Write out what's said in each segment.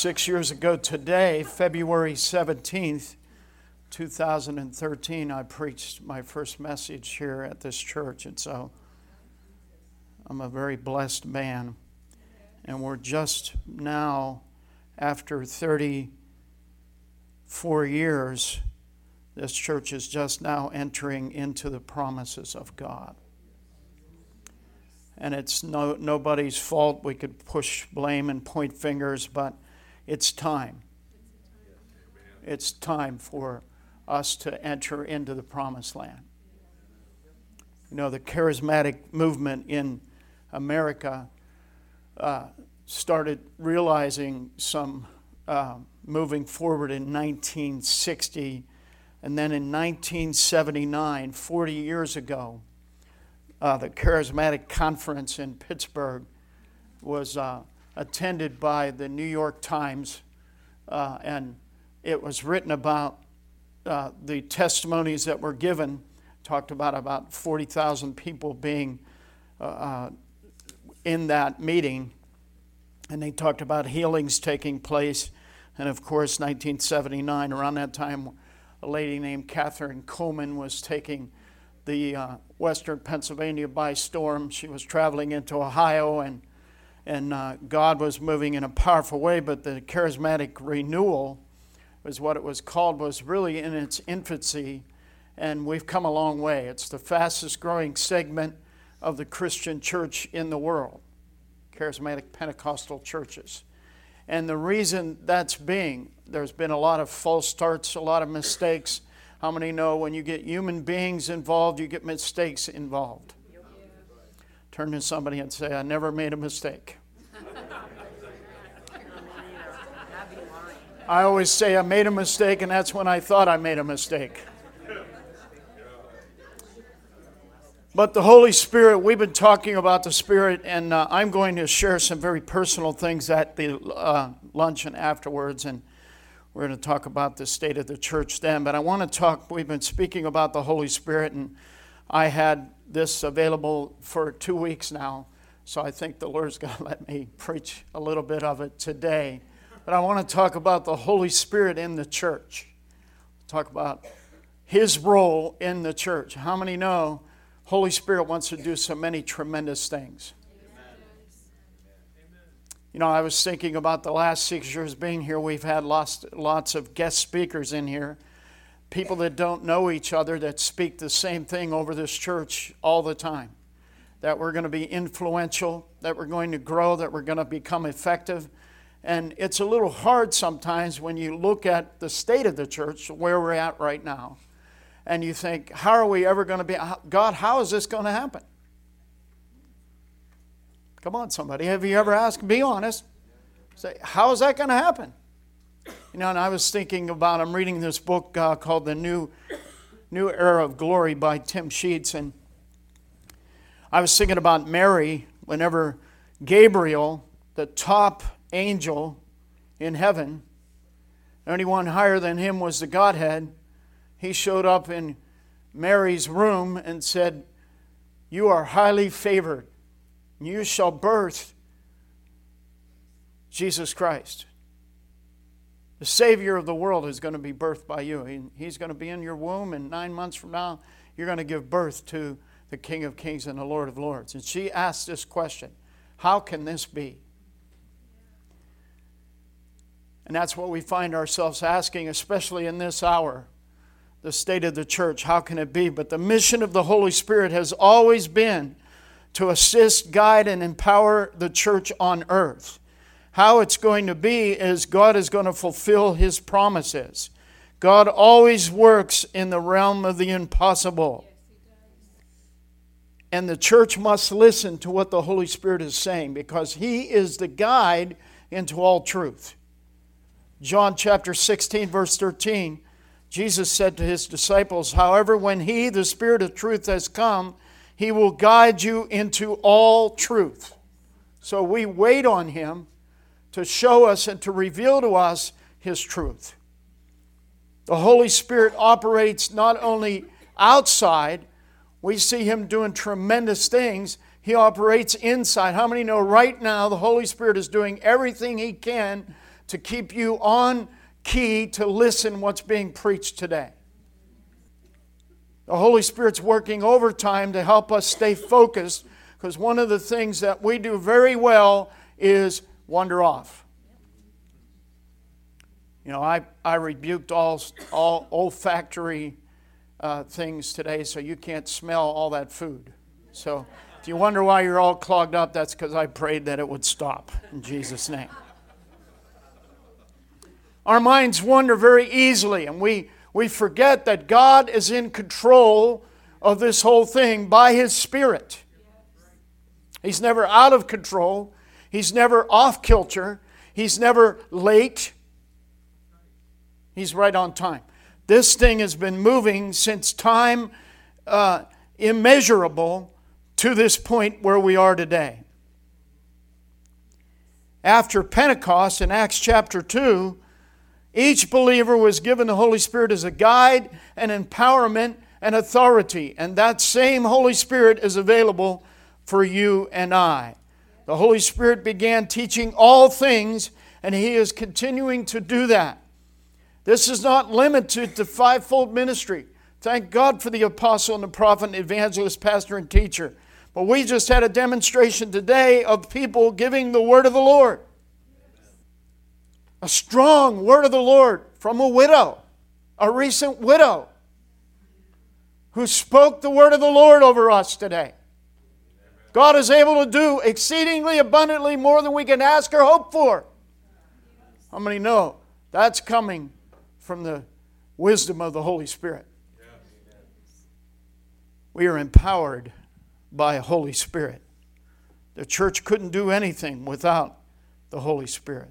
6 years ago today, February 17th, 2013, I preached my first message here at this church. And so I'm a very blessed man. And we're just now, after 34 years, this church is just now entering into the promises of God. And it's nobody's fault. We could push blame and point fingers, but it's time. It's time for us to enter into the promised land. You know, the charismatic movement in America started realizing some moving forward in 1960, and then in 1979, 40 years ago, the Charismatic Conference in Pittsburgh was attended by the New York Times, and it was written about the testimonies that were given. Talked about 40,000 people being in that meeting, and they talked about healings taking place. And of course, 1979, around that time, a lady named Catherine Coleman was taking the western Pennsylvania by storm. She was traveling into Ohio, and God was moving in a powerful way, but the charismatic renewal was what it was called, was really in its infancy, and we've come a long way. It's the fastest growing segment of the Christian church in the world, charismatic Pentecostal churches. And the reason that's there's been a lot of false starts, a lot of mistakes. How many know when you get human beings involved, you get mistakes involved? Turn to somebody and say, I never made a mistake. I always say I made a mistake, and that's when I thought I made a mistake. But the Holy Spirit, we've been talking about the Spirit, and I'm going to share some very personal things at the luncheon afterwards, and we're going to talk about the state of the church then. But I want to talk, we've been speaking about the Holy Spirit, and I had this available for 2 weeks now, so I think the Lord's going to let me preach a little bit of it today. But I want to talk about the Holy Spirit in the church. Talk about His role in the church. How many know Holy Spirit wants to do so many tremendous things? You know, I was thinking about the last 6 years being here. We've had lots of guest speakers in here. People that don't know each other that speak the same thing over this church all the time. That we're going to be influential, that we're going to grow, that we're going to become effective. And it's a little hard sometimes when you look at the state of the church, where we're at right now. And you think, how are we ever going to be? God, how is this going to happen? Come on, somebody. Have you ever asked? Be honest. Say, how is that going to happen? You know, and I was thinking about, I'm reading this book called The New Era of Glory by Tim Sheets. And I was thinking about Mary whenever Gabriel, the top angel in heaven, anyone higher than him was the Godhead, he showed up in Mary's room and said, you are highly favored. You shall birth Jesus Christ. The Savior of the world is going to be birthed by you. He's going to be in your womb, and 9 months from now, you're going to give birth to the King of Kings and the Lord of Lords. And she asked this question, how can this be? And that's what we find ourselves asking, especially in this hour, the state of the church. How can it be? But the mission of the Holy Spirit has always been to assist, guide, and empower the church on earth. How it's going to be is God is going to fulfill His promises. God always works in the realm of the impossible. And the church must listen to what the Holy Spirit is saying, because He is the guide into all truth. John chapter 16, verse 13, Jesus said to His disciples, however, when He, the Spirit of truth, has come, He will guide you into all truth. So we wait on Him to show us and to reveal to us His truth. The Holy Spirit operates not only outside, we see Him doing tremendous things. He operates inside. How many know right now the Holy Spirit is doing everything He can to keep you on key to listen what's being preached today. The Holy Spirit's working overtime to help us stay focused, because one of the things that we do very well is wander off. You know, I rebuked all olfactory things today, so you can't smell all that food. So if you wonder why you're all clogged up, that's because I prayed that it would stop in Jesus' name. Our minds wander very easily, and we forget that God is in control of this whole thing by His Spirit. He's never out of control. He's never off kilter. He's never late. He's right on time. This thing has been moving since time immeasurable to this point where we are today. After Pentecost in Acts chapter 2, each believer was given the Holy Spirit as a guide and empowerment and authority. And that same Holy Spirit is available for you and I. The Holy Spirit began teaching all things, and He is continuing to do that. This is not limited to fivefold ministry. Thank God for the apostle and the prophet and evangelist, pastor, and teacher. But we just had a demonstration today of people giving the word of the Lord. A strong word of the Lord from a widow, a recent widow, who spoke the word of the Lord over us today. God is able to do exceedingly abundantly more than we can ask or hope for. How many know that's coming from the wisdom of the Holy Spirit? We are empowered by Holy Spirit. The church couldn't do anything without the Holy Spirit.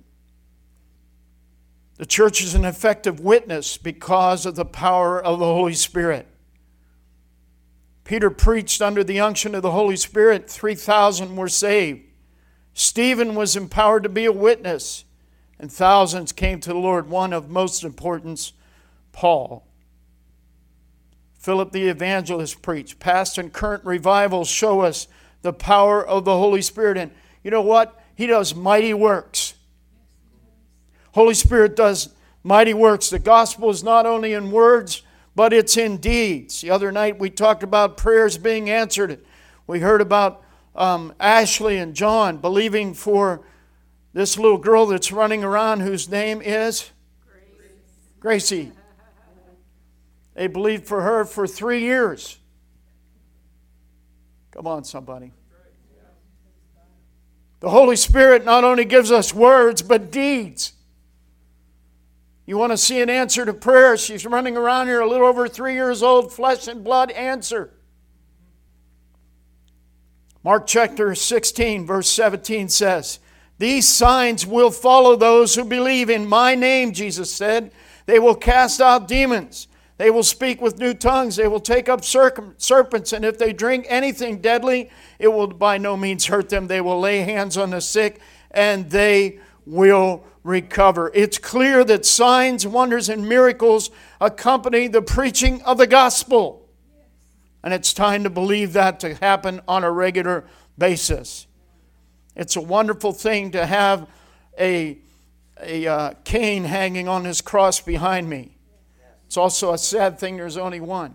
The church is an effective witness because of the power of the Holy Spirit. Peter preached under the unction of the Holy Spirit. 3,000 were saved. Stephen was empowered to be a witness, and thousands came to the Lord. One of most importance, Paul. Philip the evangelist preached. Past and current revivals show us the power of the Holy Spirit. And you know what? He does mighty works. Holy Spirit does mighty works. The gospel is not only in words, but it's in deeds. The other night we talked about prayers being answered. We heard about Ashley and John believing for this little girl that's running around whose name is Gracie. They believed for her for 3 years. Come on, somebody. The Holy Spirit not only gives us words, but deeds. You want to see an answer to prayer? She's running around here a little over 3 years old, flesh and blood answer. Mark chapter 16, verse 17 says, "These signs will follow those who believe in my name," Jesus said. "They will cast out demons. They will speak with new tongues. They will take up serpents. And if they drink anything deadly, it will by no means hurt them. They will lay hands on the sick, and they will recover." It's clear that signs, wonders, and miracles accompany the preaching of the gospel. And it's time to believe that to happen on a regular basis. It's a wonderful thing to have a cane hanging on his cross behind me. It's also a sad thing there's only one.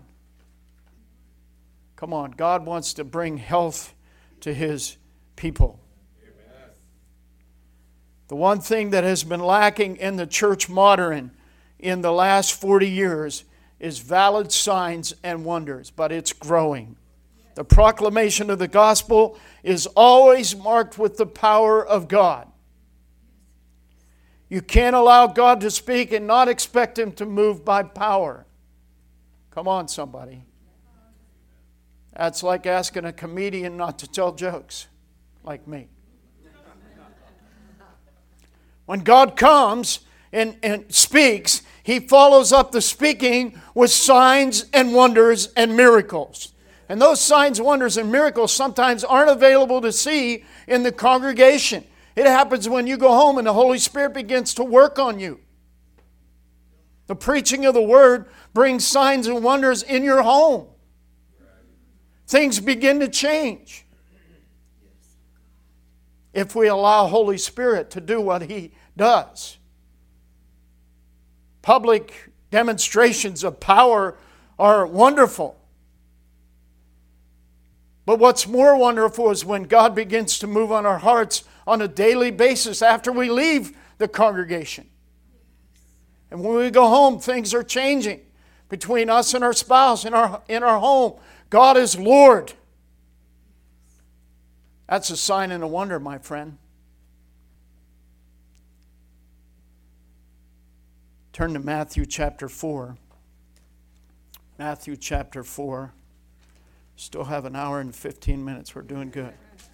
Come on, God wants to bring health to His people. Amen. The one thing that has been lacking in the church modern in the last 40 years is valid signs and wonders, but it's growing. The proclamation of the gospel is always marked with the power of God. You can't allow God to speak and not expect Him to move by power. Come on, somebody. That's like asking a comedian not to tell jokes, like me. When God comes and speaks, He follows up the speaking with signs and wonders and miracles. And those signs, wonders, and miracles sometimes aren't available to see in the congregation. It happens when you go home and the Holy Spirit begins to work on you. The preaching of the Word brings signs and wonders in your home. Things begin to change if we allow Holy Spirit to do what He does. public demonstrations of power are wonderful. But what's more wonderful is when God begins to move on our hearts on a daily basis after we leave the congregation. And when we go home, things are changing between us and our spouse in our home. God is Lord. That's a sign and a wonder, my friend. Turn to Matthew chapter 4. Matthew chapter 4. Still have an hour and 15 minutes. We're doing good.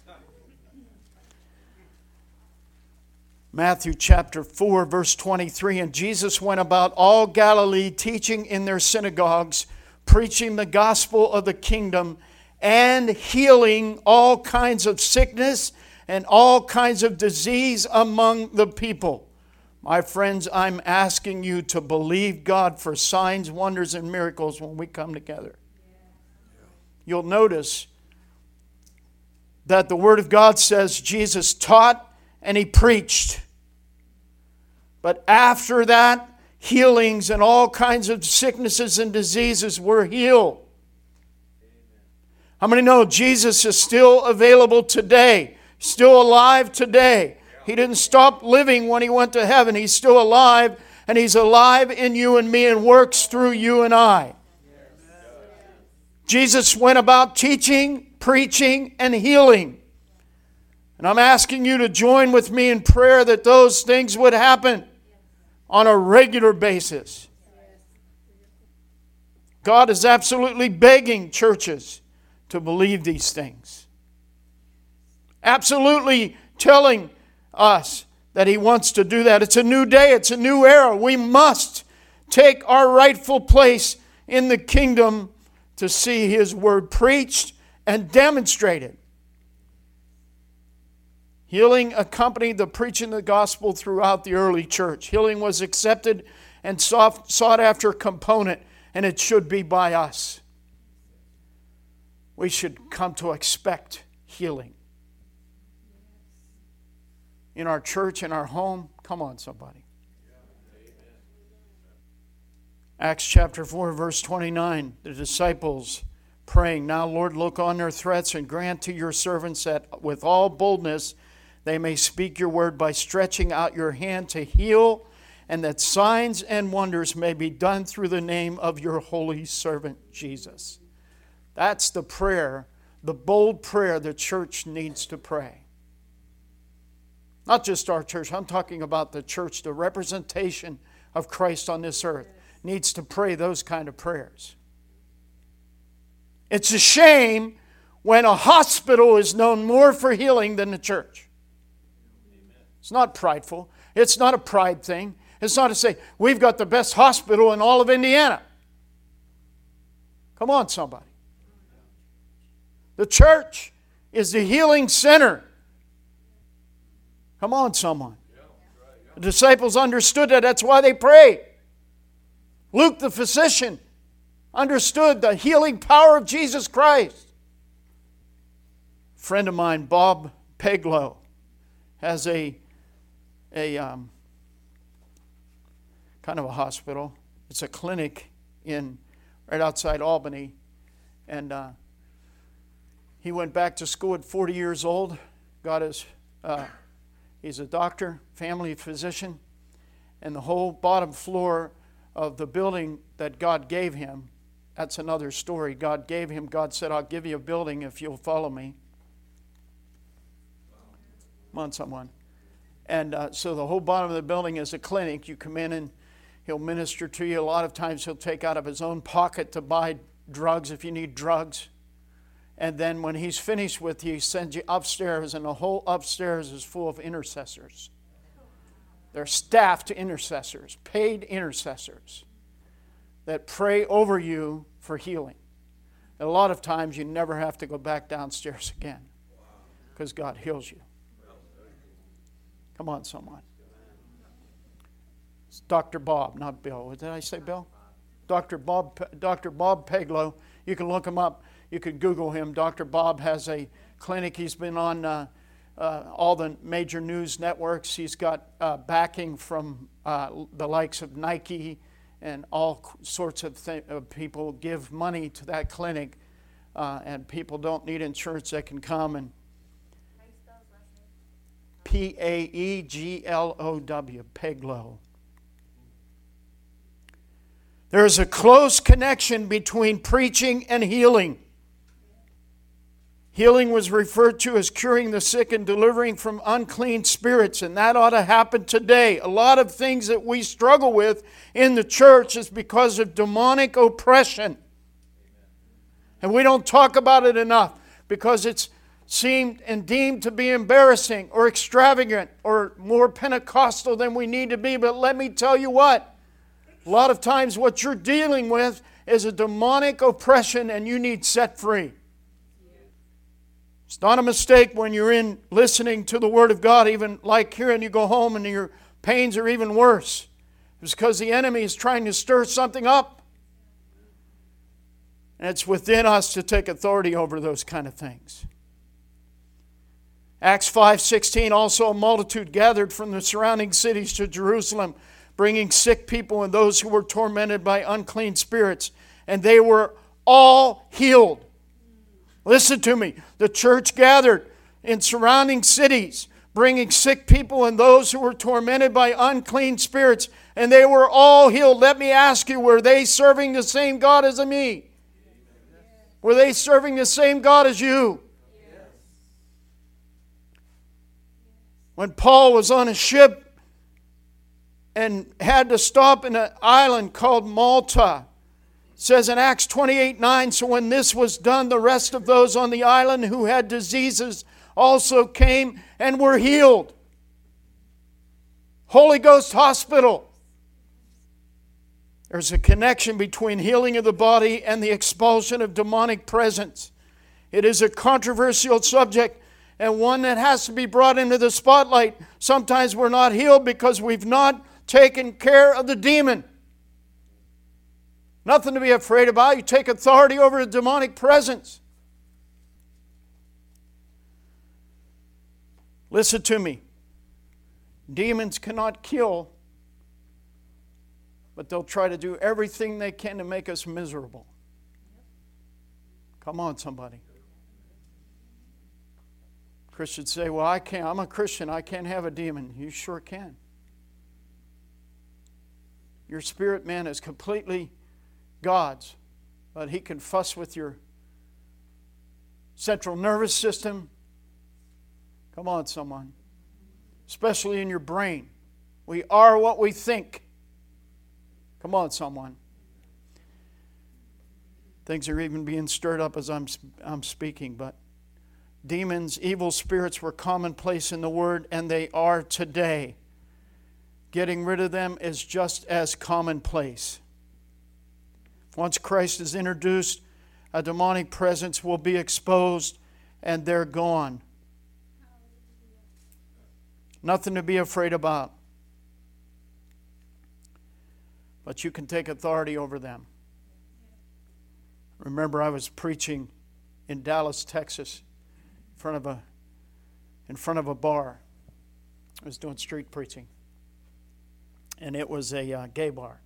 Matthew chapter 4, verse 23. And Jesus went about all Galilee, teaching in their synagogues, preaching the gospel of the kingdom, and healing all kinds of sickness and all kinds of disease among the people. My friends, I'm asking you to believe God for signs, wonders, and miracles when we come together. You'll notice that the Word of God says Jesus taught and He preached. But after that, healings and all kinds of sicknesses and diseases were healed. How many know Jesus is still available today? Still alive today. He didn't stop living when He went to heaven. He's still alive, and He's alive in you and me and works through you and I. Jesus went about teaching, preaching, and healing. And I'm asking you to join with me in prayer that those things would happen on a regular basis. God is absolutely begging churches to believe these things. Absolutely telling us that He wants to do that. It's a new day. It's a new era. We must take our rightful place in the kingdom to see His word preached and demonstrated. Healing accompanied the preaching of the gospel throughout the early church. Healing was accepted and sought after component, and it should be by us. We should come to expect healing. In our church, in our home. Come on, somebody. Acts chapter 4, verse 29. The disciples praying, "Now, Lord, look on their threats and grant to your servants that with all boldness they may speak your word by stretching out your hand to heal, and that signs and wonders may be done through the name of your holy servant Jesus." That's the prayer, the bold prayer the church needs to pray. Not just our church. I'm talking about the church, the representation of Christ on this earth needs to pray those kind of prayers. It's a shame when a hospital is known more for healing than the church. It's not prideful. It's not a pride thing. It's not to say, we've got the best hospital in all of Indiana. Come on, somebody. The church is the healing center. Come on, someone. The disciples understood that. That's why they prayed. Luke, the physician, understood the healing power of Jesus Christ. A friend of mine, Bob Peglow, has a kind of a hospital. It's a clinic right outside Albany. And he went back to school at 40 years old. He's a doctor, family physician. And the whole bottom floor of the building that God gave him, that's another story. God gave him, God said, "I'll give you a building if you'll follow me." Come on, someone. And so the whole bottom of the building is a clinic. You come in and He'll minister to you. A lot of times He'll take out of His own pocket to buy drugs if you need drugs. And then when He's finished with you, He sends you upstairs, and the whole upstairs is full of intercessors. They're staffed intercessors, paid intercessors that pray over you for healing. And a lot of times you never have to go back downstairs again because God heals you. Come on, someone. It's Dr. Bob, not Bill. Did I say Bill? Dr. Bob Peglow. You can look him up. You can Google him. Dr. Bob has a clinic. He's been on all the major news networks. He's got backing from the likes of Nike and all sorts of people give money to that clinic, and people don't need insurance. They can come and Paeglow, Peglow. There is a close connection between preaching and healing. Healing was referred to as curing the sick and delivering from unclean spirits, and that ought to happen today. A lot of things that we struggle with in the church is because of demonic oppression. And we don't talk about it enough because it's seen and deemed to be embarrassing or extravagant or more Pentecostal than we need to be. But let me tell you what, a lot of times what you're dealing with is a demonic oppression and you need set free. It's not a mistake when you're in listening to the Word of God, even like here, and you go home and your pains are even worse. It's because the enemy is trying to stir something up. And it's within us to take authority over those kind of things. Acts 5:16, also a multitude gathered from the surrounding cities to Jerusalem, bringing sick people and those who were tormented by unclean spirits. And they were all healed. Listen to me. The church gathered in surrounding cities, bringing sick people and those who were tormented by unclean spirits, and they were all healed. Let me ask you, were they serving the same God as me? Were they serving the same God as you? When Paul was on a ship and had to stop in an island called Malta, it says in Acts 28:9, so when this was done, the rest of those on the island who had diseases also came and were healed. Holy Ghost Hospital. There's a connection between healing of the body and the expulsion of demonic presence. It is a controversial subject and one that has to be brought into the spotlight. Sometimes we're not healed because we've not taken care of the demon. Nothing to be afraid about. You take authority over a demonic presence. Listen to me. Demons cannot kill, but they'll try to do everything they can to make us miserable. Come on, somebody. Christians say, well, I can't. I'm a Christian. I can't have a demon. You sure can. Your spirit man is completely God's, but he can fuss with your central nervous system. Come on, someone. Especially in your brain. We are what we think. Come on, someone. Things are even being stirred up as I'm speaking, but demons, evil spirits were commonplace in the Word, and they are today. Getting rid of them is just as commonplace. Once Christ is introduced, a demonic presence will be exposed and they're gone. Nothing to be afraid about. But you can take authority over them. Remember, I was preaching in Dallas, Texas, in front of a bar. I was doing street preaching. And it was a gay bar.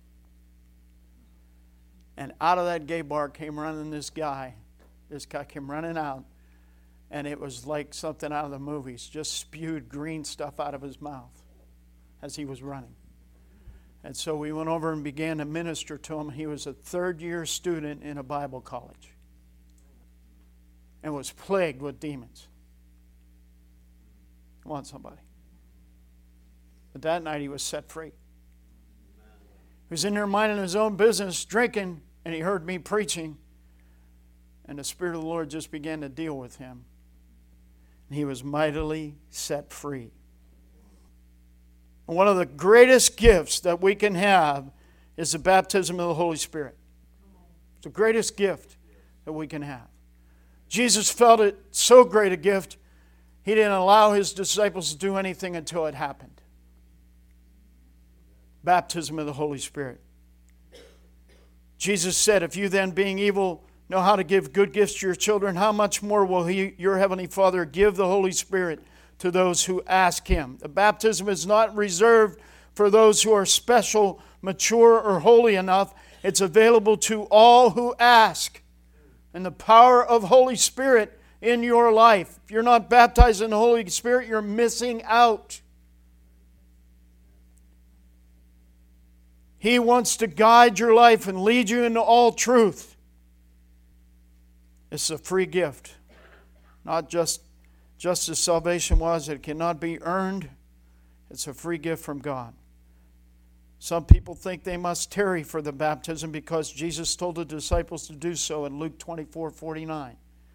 And out of that gay bar came running this guy. This guy came running out. And it was like something out of the movies. Just spewed green stuff out of his mouth as he was running. And so we went over and began to minister to him. He was a third-year student in a Bible college. And was plagued with demons. Come on, somebody. But that night he was set free. He was in there minding his own business, drinking, and he heard me preaching. And the Spirit of the Lord just began to deal with him. And he was mightily set free. And one of the greatest gifts that we can have is the baptism of the Holy Spirit. It's the greatest gift that we can have. Jesus felt it so great a gift, he didn't allow his disciples to do anything until it happened. Baptism of the Holy Spirit. Jesus said, if you then, being evil, know how to give good gifts to your children, how much more will your heavenly Father give the Holy Spirit to those who ask Him. The baptism is not reserved for those who are special, mature, or holy enough. It's available to all who ask. And the power of Holy Spirit in your life. If you're not baptized in the Holy Spirit, you're missing out. He wants to guide your life and lead you into all truth. It's a free gift. Not just as salvation was, it cannot be earned. It's a free gift from God. Some people think they must tarry for the baptism because Jesus told the disciples to do so in Luke 24:49.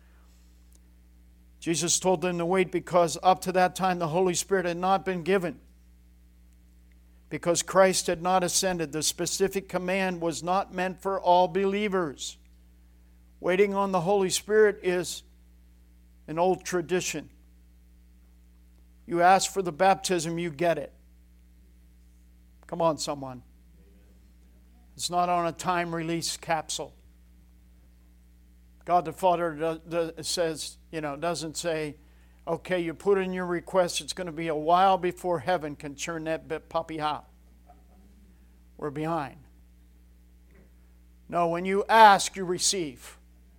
Jesus told them to wait because up to that time the Holy Spirit had not been given. Because Christ had not ascended, the specific command was not meant for all believers. Waiting on the Holy Spirit is an old tradition. You ask for the baptism, you get it. Come on, someone. It's not on a time release capsule. God the Father says, doesn't say, okay, you put in your request, it's going to be a while before heaven can churn that puppy out. We're behind. No, when you ask, you receive.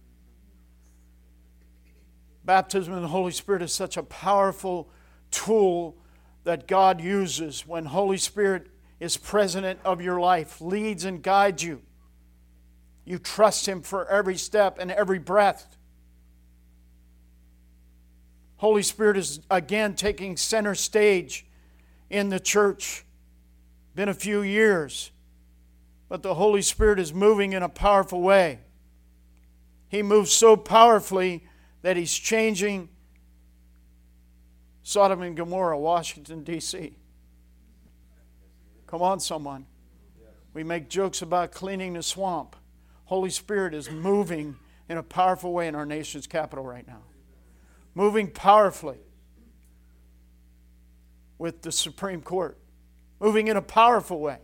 Baptism in the Holy Spirit is such a powerful tool that God uses when Holy Spirit is president of your life, leads and guides you. You trust Him for every step and every breath. Holy Spirit is again taking center stage in the church. Been a few years, but the Holy Spirit is moving in a powerful way. He moves so powerfully that He's changing Sodom and Gomorrah, Washington, D.C. Come on, someone. We make jokes about cleaning the swamp. Holy Spirit is moving in a powerful way in our nation's capital right now. Moving powerfully with the Supreme Court. Moving in a powerful way.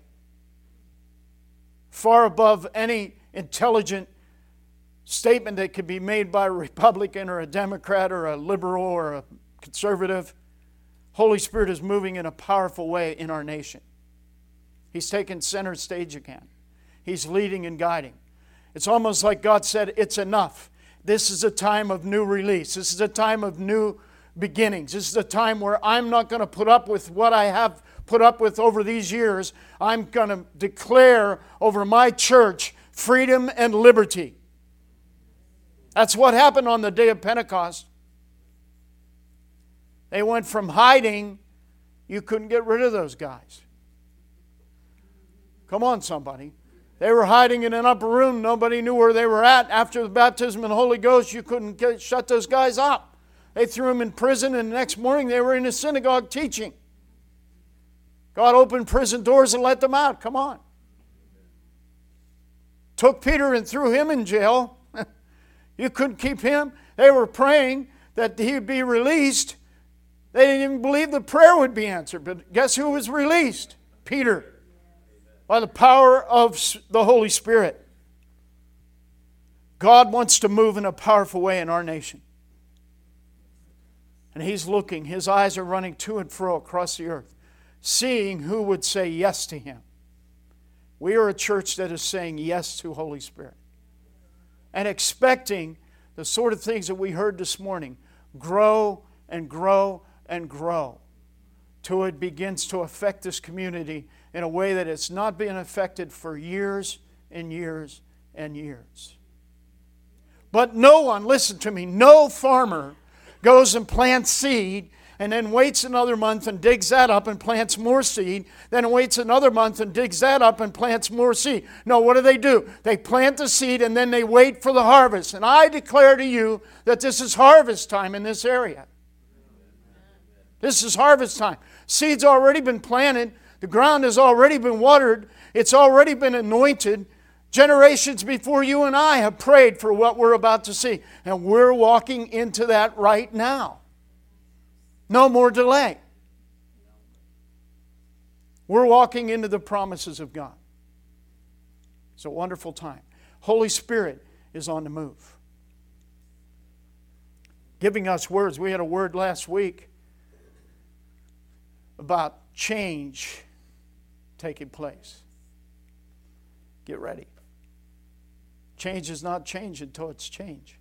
Far above any intelligent statement that could be made by a Republican or a Democrat or a liberal or a conservative. Holy Spirit is moving in a powerful way in our nation. He's taken center stage again. He's leading and guiding. It's almost like God said, it's enough. This is a time of new release. This is a time of new beginnings. This is a time where I'm not going to put up with what I have put up with over these years. I'm going to declare over my church freedom and liberty. That's what happened on the day of Pentecost. They went from hiding, you couldn't get rid of those guys. Come on, somebody. They were hiding in an upper room. Nobody knew where they were at. After the baptism in the Holy Ghost, you couldn't shut those guys up. They threw them in prison, and the next morning they were in a synagogue teaching. God opened prison doors and let them out. Come on. Took Peter and threw him in jail. You couldn't keep him. They were praying that he would be released. They didn't even believe the prayer would be answered. But guess who was released? Peter. By the power of the Holy Spirit. God wants to move in a powerful way in our nation. And He's looking. His eyes are running to and fro across the earth, seeing who would say yes to Him. We are a church that is saying yes to Holy Spirit. And expecting the sort of things that we heard this morning. Grow and grow and grow. Till it begins to affect this community in a way that it's not been affected for years and years and years. But no one, listen to me, no farmer goes and plants seed and then waits another month and digs that up and plants more seed, then waits another month and digs that up and plants more seed. No, what do? They plant the seed and then they wait for the harvest. And I declare to you that this is harvest time in this area. This is harvest time. Seed's already been planted. The ground has already been watered. It's already been anointed. Generations before you and I have prayed for what we're about to see. And we're walking into that right now. No more delay. We're walking into the promises of God. It's a wonderful time. Holy Spirit is on the move. Giving us words. We had a word last week. about change taking place. Get ready. Change is not change until it's change.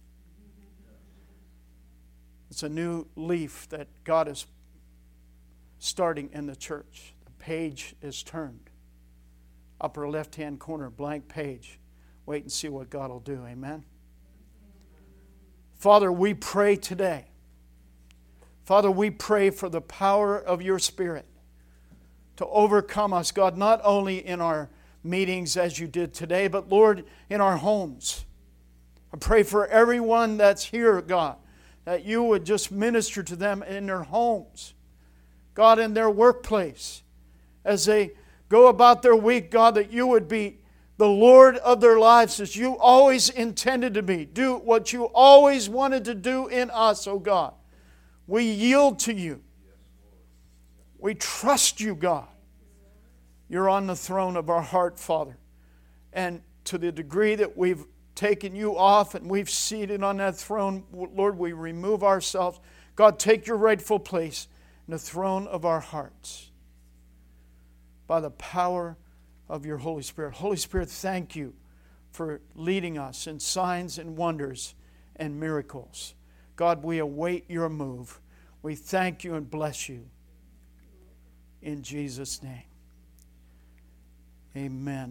It's a new leaf that God is starting in the church. The page is turned. Upper left-hand corner, blank page. Wait and see what God will do. Amen. Father, we pray today. Father, we pray for the power of your Spirit to overcome us, God, not only in our meetings as you did today, but Lord, in our homes. I pray for everyone that's here, God, that you would just minister to them in their homes. God, in their workplace, as they go about their week, God, that you would be the Lord of their lives as you always intended to be. Do what you always wanted to do in us, oh God. We yield to you. We trust you, God. You're on the throne of our heart, Father. And to the degree that we've taken you off and we've seated on that throne, Lord, we remove ourselves. God, take your rightful place in the throne of our hearts by the power of your Holy Spirit. Holy Spirit, thank you for leading us in signs and wonders and miracles. God, we await your move. We thank you and bless you. In Jesus' name. Amen.